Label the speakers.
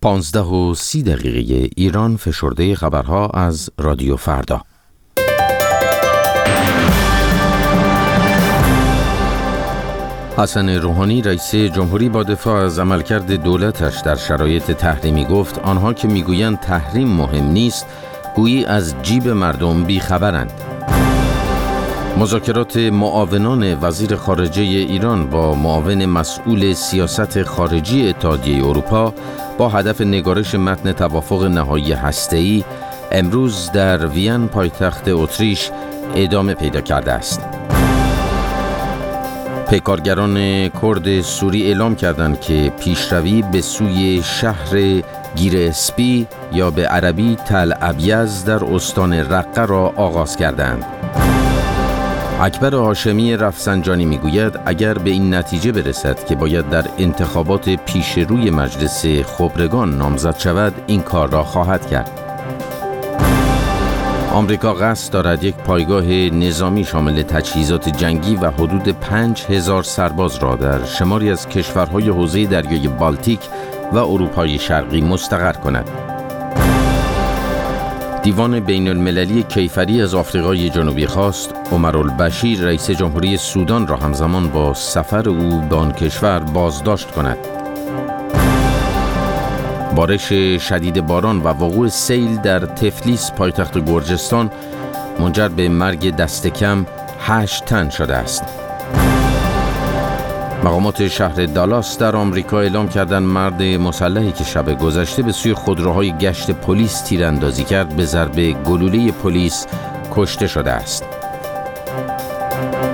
Speaker 1: 15:30 ایران، فشرده خبرها از رادیو فردا. حسن روحانی رئیس جمهوری با دفاع از عملکرد دولتش در شرایط تحریمی گفت آنها که میگویند تحریم مهم نیست گویی از جیب مردم بیخبرند. مذاکرات معاونان وزیر خارجه ایران با معاون مسئول سیاست خارجی اتحادیه اروپا با هدف نگارش متن توافق نهایی هسته‌ای امروز در وین پایتخت اتریش ادامه پیدا کرده است. پیکارگران کرد سوری اعلام کردند که پیشروی به سوی شهر گیر اسپی یا به عربی تل ابیض در استان رقه را آغاز کردند. اکبر هاشمی رفسنجانی میگوید اگر به این نتیجه برسد که باید در انتخابات پیش روی مجلس خبرگان نامزد شود، این کار را خواهد کرد. آمریکا قصد دارد یک پایگاه نظامی شامل تجهیزات جنگی و حدود 5000 سرباز را در شماری از کشورهای حوزه دریای بالتیک و اروپای شرقی مستقر کند. دیوان بین المللی کیفری از آفریقای جنوبی خواست عمرالبشیر رئیس جمهوری سودان را همزمان با سفر او به آن کشور بازداشت کند. بارش شدید باران و وقوع سیل در تفلیس پایتخت گرجستان منجر به مرگ دست کم 8 تن شده است. مقامات شهر دالاس در آمریکا اعلام کردند مرد مسلحی که شب گذشته به سوی خودروهای گشت پلیس تیراندازی کرد به ضربه گلوله پلیس کشته شده است.